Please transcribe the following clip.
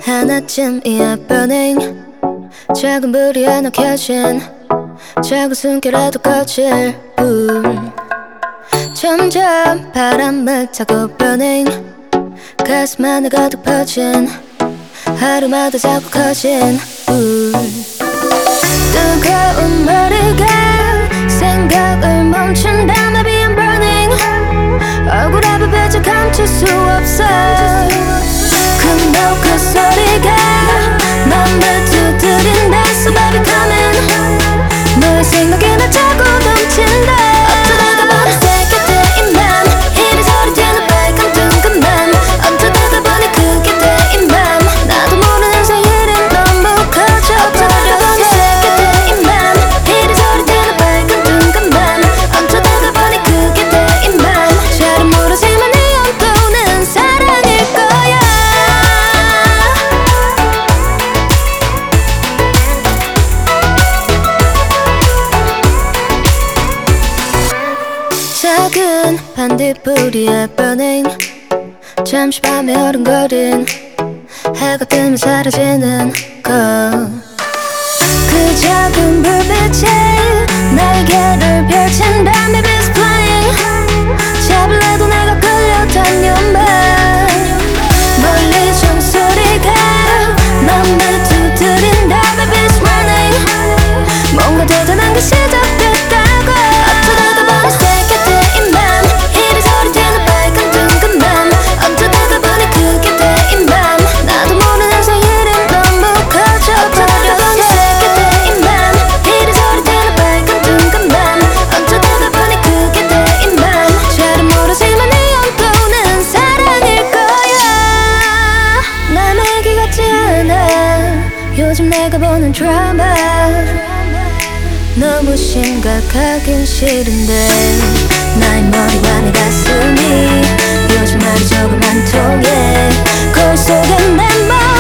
하나쯤이야 burning 작은 불이 하나 켜진 작은 숨결에도 거칠 불 점점 바람을 타고 burning 가슴 안에 가득 퍼진 하루마다 자꾸 커진 불 뜨거운 머리가 생각을 멈춘다면 I'm burning 얼굴 앞에 빛을 감출 수 없어 큰 그 소리가 맘을 두드린다 So baby come in 너의 생각이 날 자꾸 넘친다 어쩌다가 보니 새게 돼 이 맘 이리 소리치는 빨간 둥근맘 어쩌다가 보니 그게 돼 이 맘 나도 모르는 사이에 너무 커져버려 보니 새게 돼 이 맘 이리 소리치는 빨간 둥근맘 어쩌다가 보니 그게 돼 이 맘 잘은 모르지만 네 온도는 사랑일 거야 작은 반딧불이야 burning 잠시 밤에 어른거린 해가 뜨면 사라지는 것 그 작은 불빛이 날개를 펼친다 Maybe it's flying 잡을래도 내가 끌려다녀만 멀리 종소리가 맘을 두드린다 Baby it's running 뭔가 대단한 게 시작됐다고 어쩌다가 보니 새게 돼 이 맘 이리 소리치는 빨간 둥근맘 어쩌다가 보니 그게 돼 이 맘 나도 모르는 사이에 너무 커져버려 보니 새게 돼 이 맘 이리 소리치는 빨간 둥근맘 어쩌다가 보니 그게 돼 이 맘 잘은 모르지만 네 온도는 사랑일 거야 남의 기 같지 않아 요즘 내가 보는 드라마 너무 심각하긴 싫은데 나의 머리와 내 가슴이 요즘 말이 조금 안 통해 거울 속에 내 맘